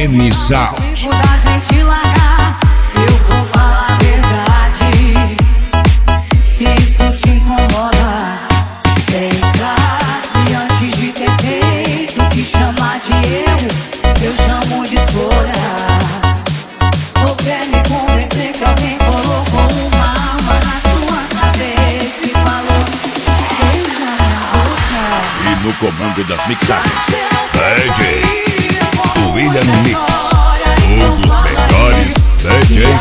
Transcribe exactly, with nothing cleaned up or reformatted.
N Sound. Tempo da gente largar, eu vou falar a verdade. Se isso te incomoda, pensa se antes de ter feito o que chamar de erro, eu chamo de escolha. Ou quer me convencer que alguém colocou uma arma na sua cabeça e falou: beija minha boca. E no comando das mixagens, D J William Mix, um dos melhores D Js